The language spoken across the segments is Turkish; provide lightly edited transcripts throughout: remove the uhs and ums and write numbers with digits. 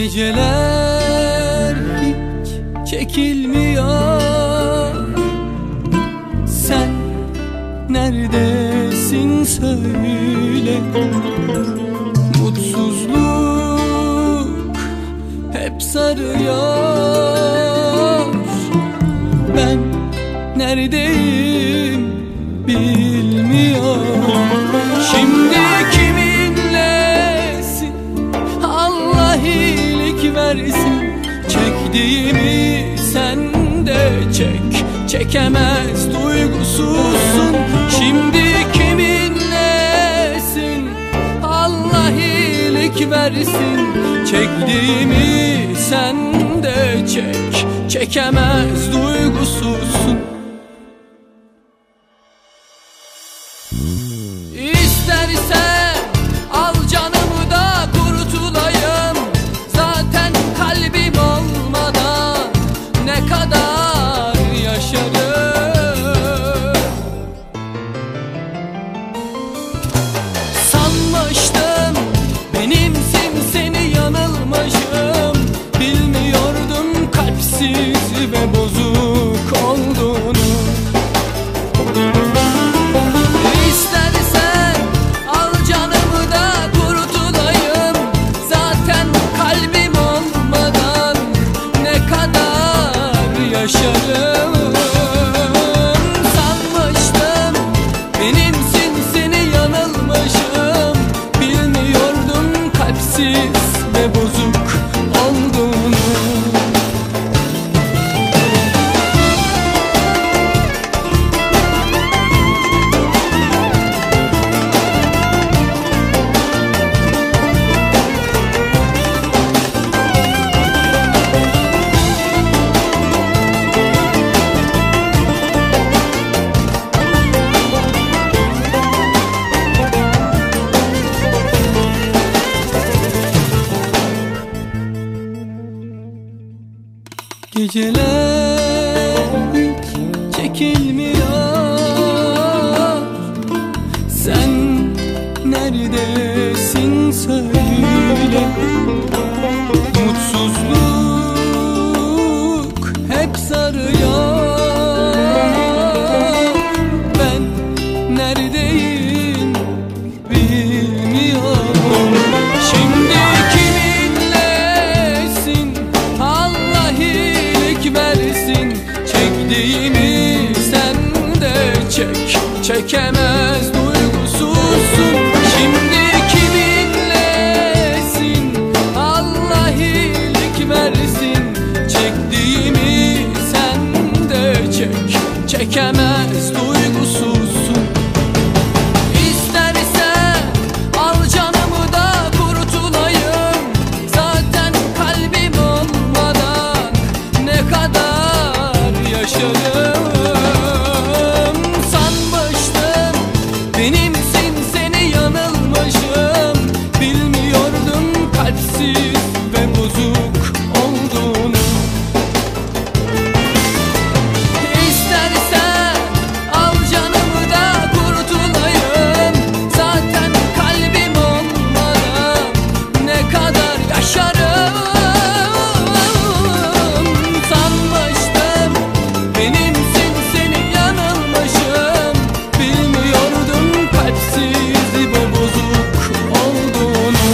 Geceler hiç çekilmiyor. Sen neredesin söyle. Mutsuzluk hep sarıyor. Ben neredeyim bilmiyorum. Şimdi kiminlesin? Allah iyilik versin. Çektiğimi sen de çek. Çekemez duygusuzsun. Şimdi kiminlesin? Allah iyilik versin. Çektiğimi sen de çek. Çekemez duygusuzsun. İstersen al canımı da kurtulayım. Zaten kalbim olmadan ne kadar yaşarım. Sanmıştım benimsin, seni yanılmışım. Bilmiyordum kalpsiz ve bozuk olduğunu. Sanmıştım benimsin, seni yanılmışım. Bilmiyordum kalpsiz ve bozuk olduğunu. Geceler hiç çekilmiyor. Sen neredesin söyle. Mutsuzluk hep sarıyor. Ben neredeyim bilmiyorum. Şimdi kiminlesin? Allah iyilik versin. Çektiğimi sen de çek. Çekemez duygusuzsun. Şimdi kiminlesin? Allah iyilik versin. Çektiğimi sen de çek. Çekemez duygusuzsun. İstersen al canımı da kurtulayım. Zaten kalbim olmadan ne kadar yaşarım. Sanmıştım benimsin, seni yanılmışım. Bilmiyordum kalpsiz ve bozuk olduğunu. İstersen al canımı da kurtulayım. Zaten kalbim olmadan ne kadar yaşarım. Sanmıştım benimsin, seni yanılmışım. Bilmiyordum kalpsiz ve bozuk olduğunu.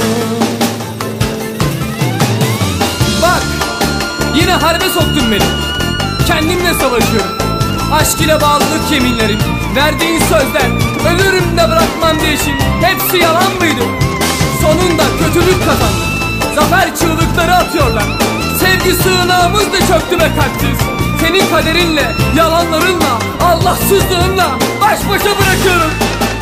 Bak, yine harbe soktun beni. Kendimle savaşıyorum. Aşk ile bağlılık yeminlerim, verdiğin sözler, ölürüm de bırakmam diyişin, hepsi yalan mıydı? Sonunda kötülük kazandı. Zafer çığlıkları atıyorlar. Sevgi sığınağımız da çöktü be kalpsiz. Senin kaderinle, yalanlarınla, Allahsızlığınla baş başa bırakıyorum.